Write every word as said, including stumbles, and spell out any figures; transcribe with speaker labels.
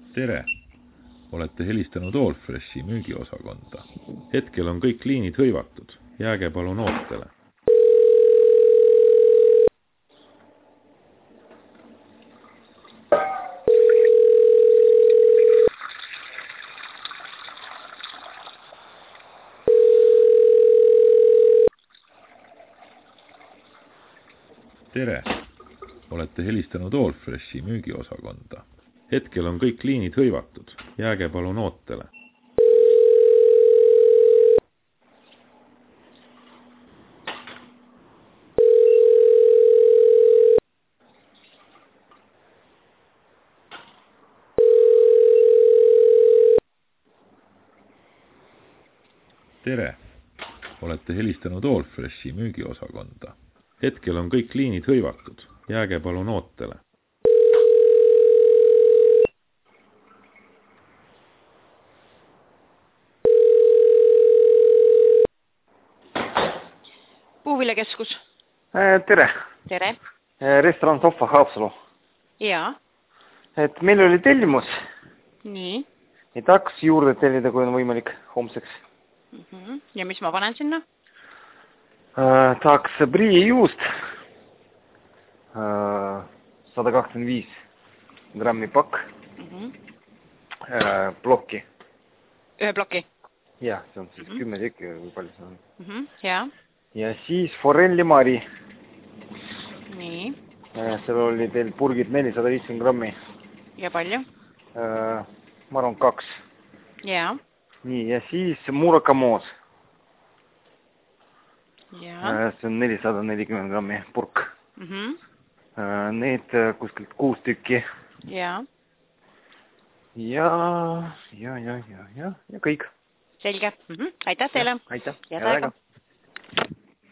Speaker 1: Tere! Olete helistanud Allfreshi müügiosakonda. Hetkel on kõik liinid hõivatud. Jääge palun ootele. Tere! Olete helistanud Allfreshi müügiosakonda. Hetkel on kõik liinid hõivatud. Jääge palun ootele. Tere! Olete helistanud Allfreshi müügiosakonda. Hetkel on kõik liinid hõivatud. Jääge palun ootele.
Speaker 2: Puuviljakeskus.
Speaker 3: Tere!
Speaker 2: Tere!
Speaker 3: Restoran Sofa Haapsalu.
Speaker 2: Jaa.
Speaker 3: Et meil oli tellimus.
Speaker 2: Nii.
Speaker 3: Et tahaks juurde tellida, kui on võimalik homseks.
Speaker 2: Mm-hmm. Ja mis ma panen sinna?
Speaker 3: Äh, tahaks prii juust. Äh, sada kakskümmend viis grammi pakk.
Speaker 2: Mm-hmm.
Speaker 3: Äh, plokki.
Speaker 2: Ühe ploki?
Speaker 3: Jah, see on siis mm-hmm. kümme tükki, kui palju see on.
Speaker 2: Mm-hmm. Jaa.
Speaker 3: Ja siis forelli mari.
Speaker 2: Nii.
Speaker 3: Äh, seal oli teil purgid nelisada viiskümmend grammi.
Speaker 2: Ja palju?
Speaker 3: Äh, ma arvan kaks.
Speaker 2: Jaa.
Speaker 3: Nii, ja siis murakamoos.
Speaker 2: Jaa.
Speaker 3: Äh, see on nelisada nelikümmend grammi purk.
Speaker 2: Mm-hmm.
Speaker 3: Äh, need kuskilt kuus tükki.
Speaker 2: Jaa.
Speaker 3: Ja, ja, ja, ja, ja, ja kõik.
Speaker 2: Selge. Mm-hmm. Aitäh teile.
Speaker 3: Aitäh.
Speaker 2: Head aega.